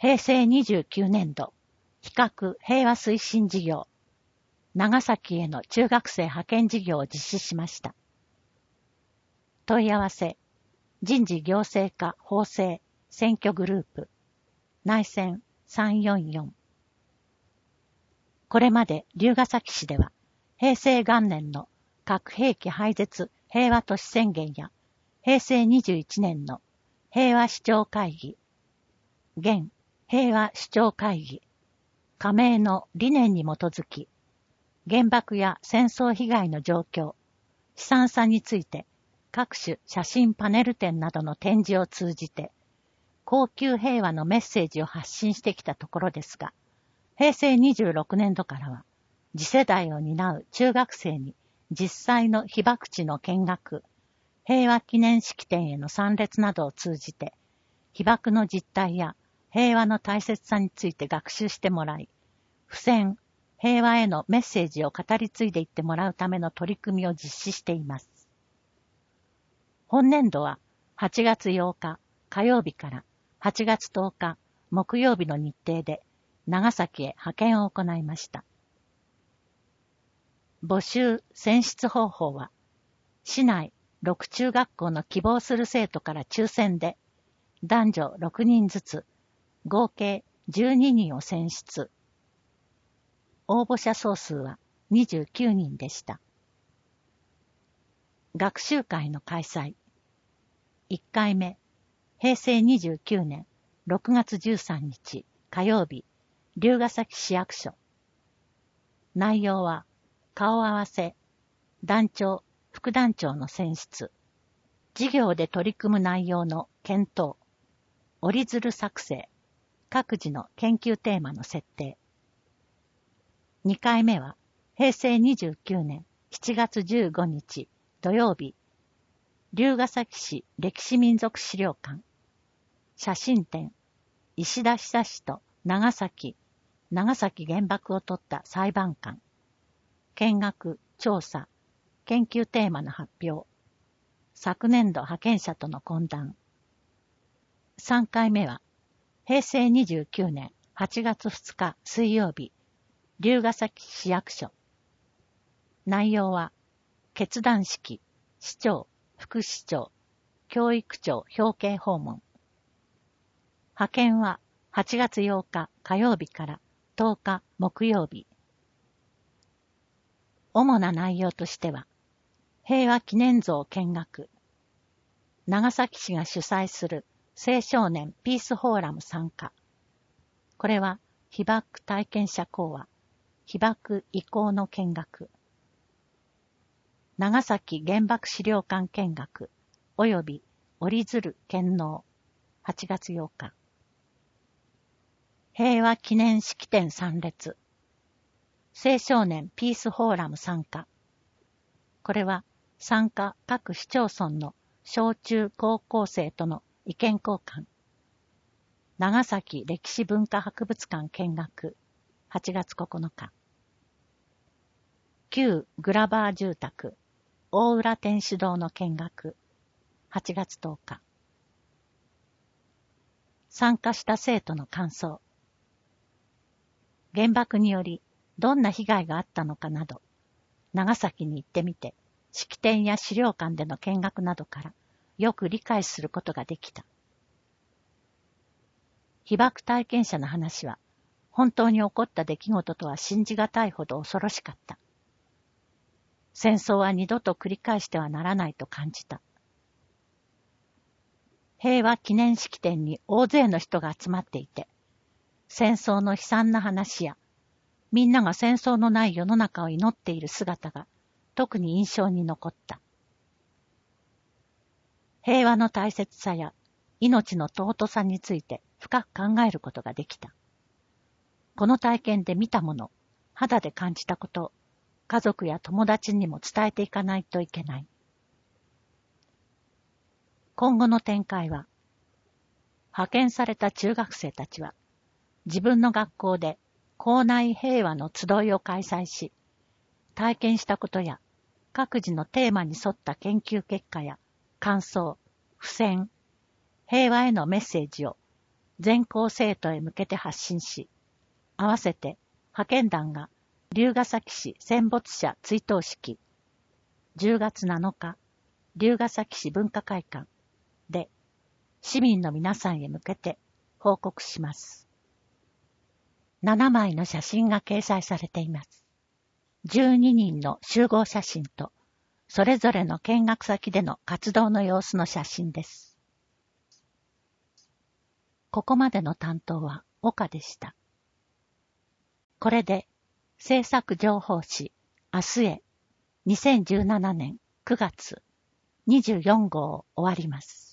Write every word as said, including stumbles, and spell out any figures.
平成にじゅうきゅうねん度、比較平和推進事業、長崎への中学生派遣事業を実施しました。問い合わせ、人事行政課法制選挙グループ、内線さんよんよん。これまで龍ケ崎市では、平成元年の核兵器廃絶平和都市宣言や、平成にじゅういちねんの平和首長会議、現平和首長会議、加盟の理念に基づき、原爆や戦争被害の状況、悲惨さについて各種写真パネル展などの展示を通じて、恒久平和のメッセージを発信してきたところですが、平成にじゅうろくねん度からは、次世代を担う中学生に実際の被爆地の見学、平和記念式典への参列などを通じて、被爆の実態や平和の大切さについて学習してもらい、不戦、平和へのメッセージを語り継いでいってもらうための取り組みを実施しています。本年度ははちがつようか火曜日からはちがつとおか木曜日の日程で長崎へ派遣を行いました。募集・選出方法は、市内ろく中学校の希望する生徒から抽選で、男女ろくにんずつ、合計じゅうににんを選出。応募者総数はにじゅうきゅうにんでした。学習会の開催。いっかいめ、平成にじゅうきゅうねんろくがつじゅうさんにち火曜日、龍ケ崎市役所。内容は、顔合わせ、団長、副団長の選出、事業で取り組む内容の検討、折り鶴作成、各自の研究テーマの設定。にかいめは、平成にじゅうきゅうねんしちがつじゅうごにち土曜日、龍ケ崎市歴史民俗資料館、写真展、石田久志と長崎、長崎原爆を撮った裁判官、見学、調査、研究テーマの発表、昨年度派遣者との懇談。さんかいめは、平成にじゅうきゅうねんはちがつふつか水曜日、龍ケ崎市役所。内容は、結団式、市長、副市長、教育長表敬訪問。派遣ははちがつようか火曜日からとおか木曜日。主な内容としては、平和記念像見学、長崎市が主催する青少年ピースフォーラム参加。これは被爆体験者講話、被爆遺構の見学。長崎原爆資料館見学、および折り鶴献納、はちがつようか。平和記念式典参列。青少年ピースフォーラム参加。これは参加各市町村の小中高校生との意見交換。長崎歴史文化博物館見学、はちがつここのか。旧グラバー住宅、大浦天主堂の見学、はちがつとおか。参加した生徒の感想。原爆によりどんな被害があったのかなど、長崎に行ってみて、式典や資料館での見学などからよく理解することができた。被爆体験者の話は、本当に起こった出来事とは信じがたいほど恐ろしかった。戦争は二度と繰り返してはならないと感じた。平和記念式典に大勢の人が集まっていて、戦争の悲惨な話や、みんなが戦争のない世の中を祈っている姿が特に印象に残った。平和の大切さや命の尊さについて深く考えることができた。この体験で見たもの、肌で感じたことを家族や友達にも伝えていかないといけない。今後の展開は、派遣された中学生たちは、自分の学校で校内平和の集いを開催し、体験したことや各自のテーマに沿った研究結果や感想、付箋、平和へのメッセージを全校生徒へ向けて発信し、合わせて派遣団が龍ケ崎市戦没者追悼式、じゅうがつなのか、龍ケ崎市文化会館で市民の皆さんへ向けて報告します。ななまいの写真が掲載されています。じゅうににんの集合写真と、それぞれの見学先での活動の様子の写真です。ここまでの担当は岡でした。これで制作情報誌明日へにせんじゅうななねんくがつにじゅうよんごうを終わります。